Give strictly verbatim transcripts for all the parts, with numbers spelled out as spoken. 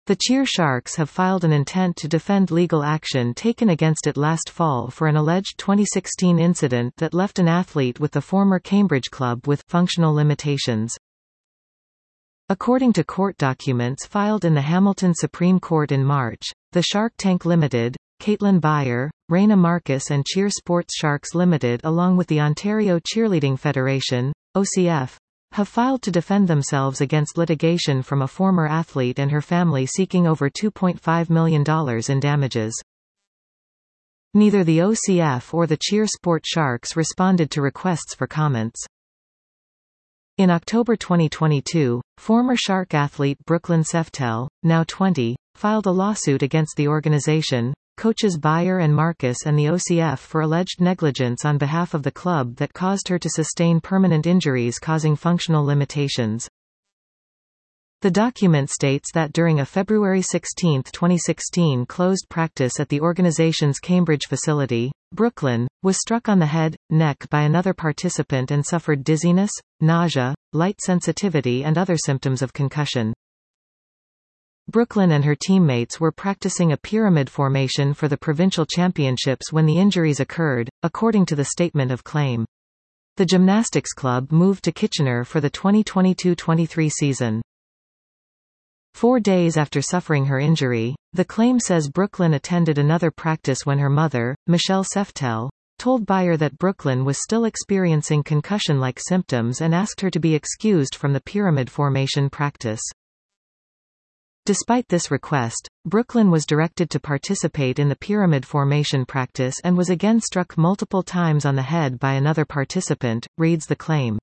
The Cheer Sharks have filed an intent to defend legal action taken against it last fall for an alleged twenty sixteen incident that left an athlete with the former Cambridge club with functional limitations. According to court documents filed in the Hamilton Supreme Court in March, the Shark Tank Limited, Caitlin Beyer, Raina Marcus and Cheer Sports Sharks Limited along with the Ontario Cheerleading Federation, O C F, have filed to defend themselves against litigation from a former athlete and her family seeking over two point five million dollars in damages. Neither the O C F or the Cheer Sport Sharks responded to requests for comments. In October twenty twenty-two, former Shark athlete Brooklyn Seftel, now twenty, filed a lawsuit against the organization, coaches Beyer and Marcus and the O C F for alleged negligence on behalf of the club that caused her to sustain permanent injuries causing functional limitations. The document states that during a February sixteenth twenty sixteen closed practice at the organization's Cambridge facility, Brooklyn was struck on the head, neck by another participant and suffered dizziness, nausea, light sensitivity and other symptoms of concussion. Brooklyn and her teammates were practicing a pyramid formation for the provincial championships when the injuries occurred, according to the statement of claim. The gymnastics club moved to Kitchener for the twenty twenty-two twenty-three season. Four days after suffering her injury, the claim says Brooklyn attended another practice when her mother, Michelle Seftel, told Beyer that Brooklyn was still experiencing concussion-like symptoms and asked her to be excused from the pyramid formation practice. Despite this request, Brooklyn was directed to participate in the pyramid formation practice and was again struck multiple times on the head by another participant, reads the claim.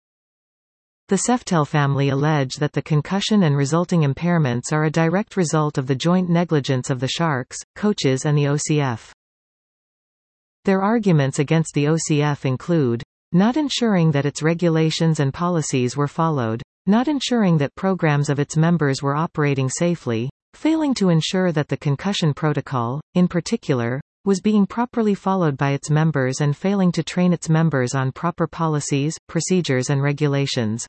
The Seftel family allege that the concussion and resulting impairments are a direct result of the joint negligence of the Sharks, coaches and the O C F. Their arguments against the O C F include, not ensuring that its regulations and policies were followed, not ensuring that programs of its members were operating safely, failing to ensure that the concussion protocol, in particular, was being properly followed by its members and failing to train its members on proper policies, procedures and regulations.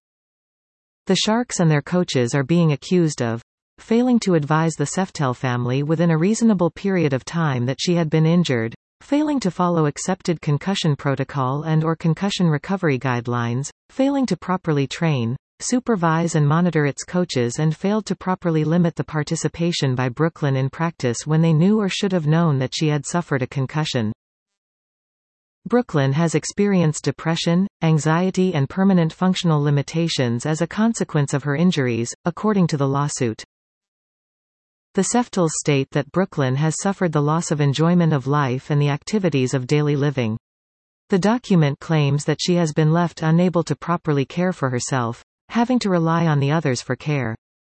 The Sharks and their coaches are being accused of failing to advise the Seftel family within a reasonable period of time that she had been injured, failing to follow accepted concussion protocol and or concussion recovery guidelines, failing to properly train, supervise and monitor its coaches and failed to properly limit the participation by Brooklyn in practice when they knew or should have known that she had suffered a concussion. Brooklyn has experienced depression, anxiety and permanent functional limitations as a consequence of her injuries, according to the lawsuit. The Seftels state that Brooklyn has suffered the loss of enjoyment of life and the activities of daily living. The document claims that she has been left unable to properly care for herself, having to rely on the others for care.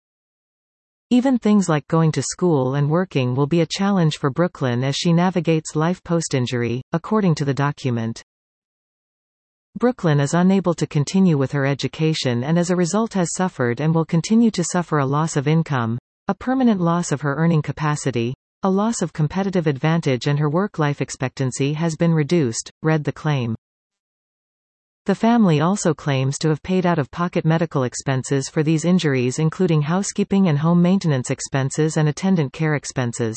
Even things like going to school and working will be a challenge for Brooklyn as she navigates life post-injury, according to the document. Brooklyn is unable to continue with her education and as a result has suffered and will continue to suffer a loss of income, a permanent loss of her earning capacity, a loss of competitive advantage and her work-life expectancy has been reduced, read the claim. The family also claims to have paid out-of-pocket medical expenses for these injuries including housekeeping and home maintenance expenses and attendant care expenses.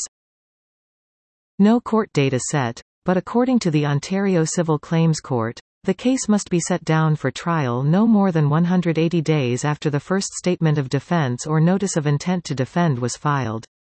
No court date is set, but according to the Ontario Civil Claims Court, the case must be set down for trial no more than one hundred eighty days after the first statement of defense or notice of intent to defend was filed.